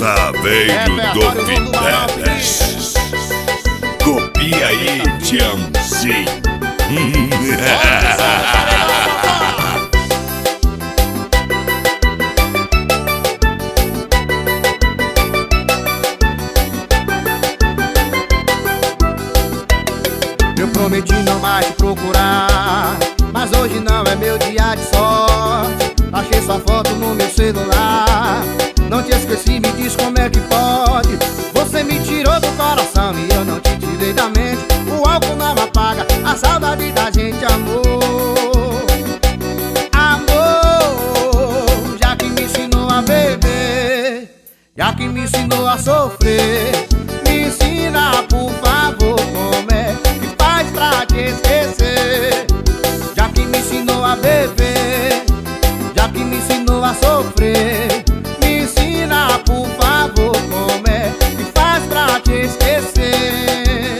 Saveiro do Fitelas. Copia aí, Tiãozinho. Eu prometi não mais te procurar, mas hoje não é meu dia de sorte. Achei sua foto no meu celular, não te esqueci, me diz como é que pode. Você me tirou do coração e eu não te tirei da mente. O álcool não apaga a saudade da gente, amor. Amor, já que me ensinou a beber, já que me ensinou a sofrer, me ensina, por favor, como é que faz pra te esquecer. Já que me ensinou a beber, já que me ensinou a sofrer, me ensina, por favor, como é que faz pra te esquecer.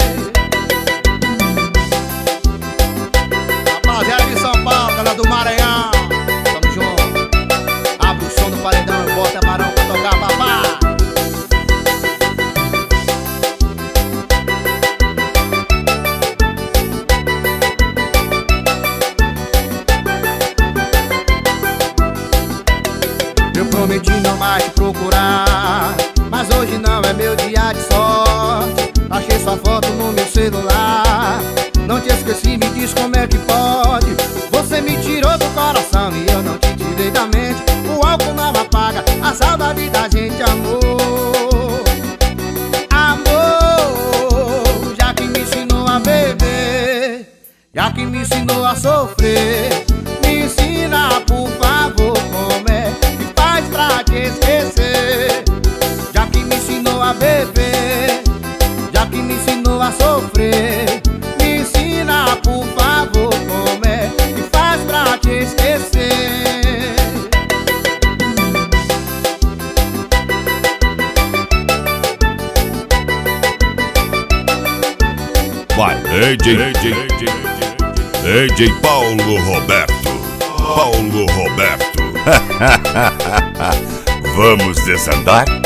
Rapaziada de São Paulo, galera do Maranhão, tamo junto. Abre o som do paredão e bota Barão pra tocar, papá. Eu prometi não mais te procurar, mas hoje não é meu dia de sorte. Achei sua foto no meu celular, não te esqueci, me diz como é que pode. Você me tirou do coração e eu não te tirei da mente. O álcool não apaga a saudade da gente, amor. Amor, já que me ensinou a beber, já que me ensinou a sofrer, me ensina, por favor, como é que faz pra te esquecer. Já que me ensinou a beber, já que me ensinou a sofrer, me ensina, por favor, como é que faz pra te esquecer. Vai, DJ Paulo Roberto. Paulo Roberto. Vamos desandar?